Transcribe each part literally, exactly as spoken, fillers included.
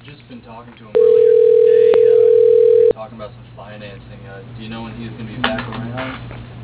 just been talking to him earlier today, uh, talking about some financing. Uh, do you know when he's going to be back around?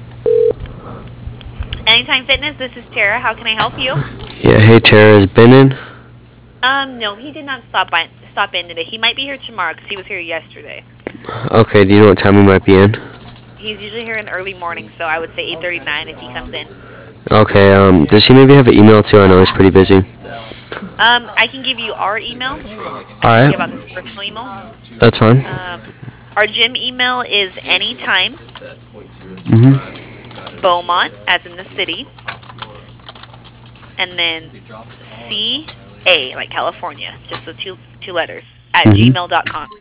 Anytime Fitness, this is Tara. How can I help you? Yeah, hey Tara, has Ben in? Um, no, he did not stop by stop in today. He might be here tomorrow because he was here yesterday. Okay, do you know what time we might be in? He's usually here in the early morning, so I would say eight thirty nine if he comes in. Okay, um, does he maybe have an email too? I know he's pretty busy. Um, I can give you our email. I can give out Alright, this personal email. that's fine. Um, our gym email is anytime Mm-hmm. Beaumont, as in the city, and then C A, like California, just the two two letters, at Mm-hmm. gmail dot com.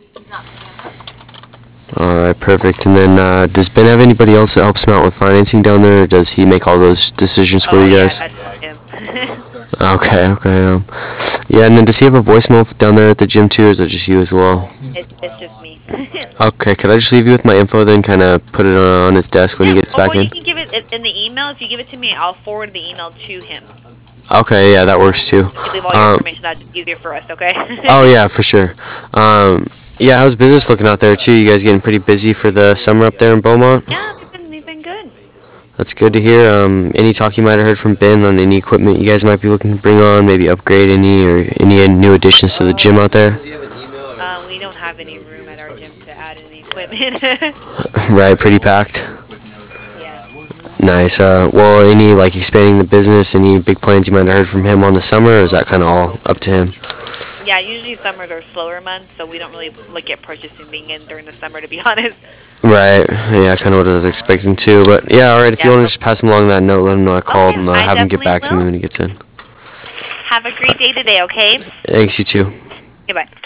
Alright, perfect. And then, uh, does Ben have anybody else that helps him out with financing down there, or does he make all those decisions for Oh, you yeah, guys? that's just him. Okay, okay, um, yeah, and then does he have a voicemail down there at the gym too, or is it just you as well? it's, it's just me. Okay, could I just leave you with my info then, kind of put it on his desk when he Yeah, gets back or you in? can give it in the email. If you give it to me, I'll forward the email to him. Okay, yeah, that works too. You leave all your Um, information. That's easier for us, okay? oh yeah, for sure. Um, yeah, how's business looking out there too? You guys getting pretty busy for the summer up there in Beaumont? Yeah, we've been, we've been good. That's good to hear. Um, any talk you might have heard from Ben on any equipment you guys might be looking to bring on, maybe upgrade any or any new additions to the gym out there? Um, we don't have any room at our gym to add any equipment. Right, pretty packed. Yeah. Nice. Uh, well, any like expanding the business, any big plans you might have heard from him on the summer, or is that kind of all up to him? Yeah, usually summers are slower months, so we don't really look at purchasing being in during the summer, to be honest. Right. Yeah, kind of what I was expecting too. But yeah, all right. If you Yeah. want to just pass him along that note, let him know I called, Okay, and uh, I have him get definitely back to me will. when he gets in. Have a great day today, okay? Thanks, you too. Goodbye.